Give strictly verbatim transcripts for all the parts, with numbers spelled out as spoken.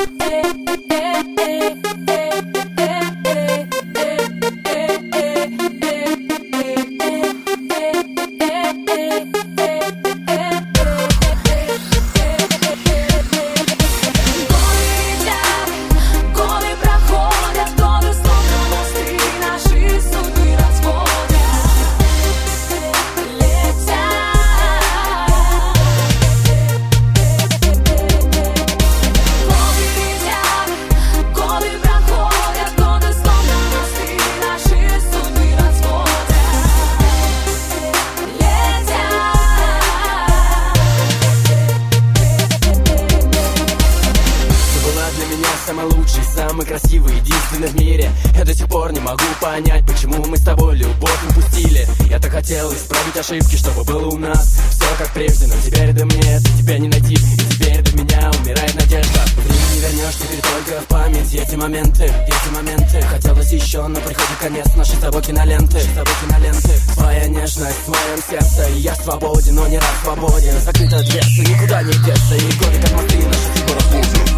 Самый лучший, самый красивый, единственный в мире. Я до сих пор не могу понять, почему мы с тобой любовь упустили. Я так хотел исправить ошибки, чтобы было у нас все как прежде, но теперь до мне тебя не найти, и теперь до меня умирает надежда. Время не вернешь, теперь только в память эти моменты, эти моменты. Хотелось еще, но приходит конец нашей с тобой киноленты, с тобой киноленты. Твоя нежность в моем сердце, и я свободен, но не раз свободен. Закрыта дверца, никуда не деться, и годы как мосты наши фигуры путь.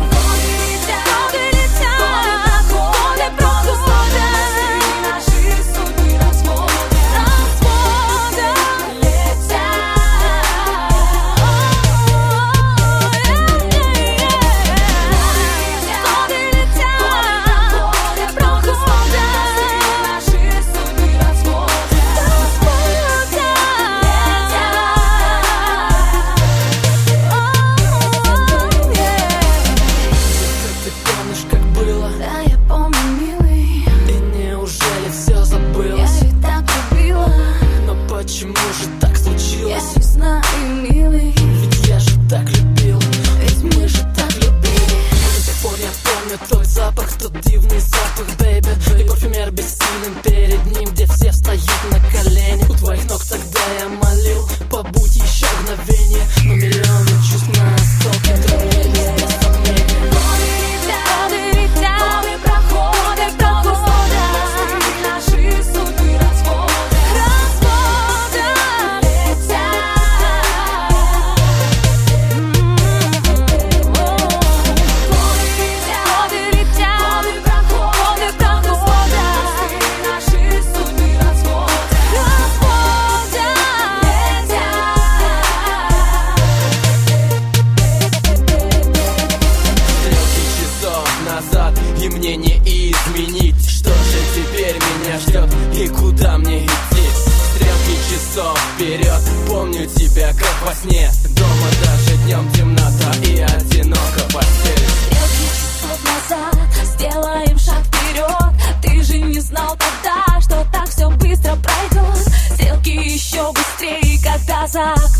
Почему же так случилось? Я не знаю, милый. Ведь я же так любил. Ведь мы же так любили. До сих пор я помню твой запах, тот дивный запах, бэйби. И парфюмер бессилен перед ним, где все встают на колени. У твоих ног тогда я молил, побудь еще мгновение. Но миллионы чувств настолько труднее, без сомнения. И мне не изменить, что же теперь меня ждет и куда мне идти. Стрелки часов вперед, помню тебя как во сне. Дома даже днем темнота и одиноко постель. Стрелки часов назад, сделаем шаг вперед. Ты же не знал тогда, что так все быстро пройдет. Стрелки еще быстрее, когда за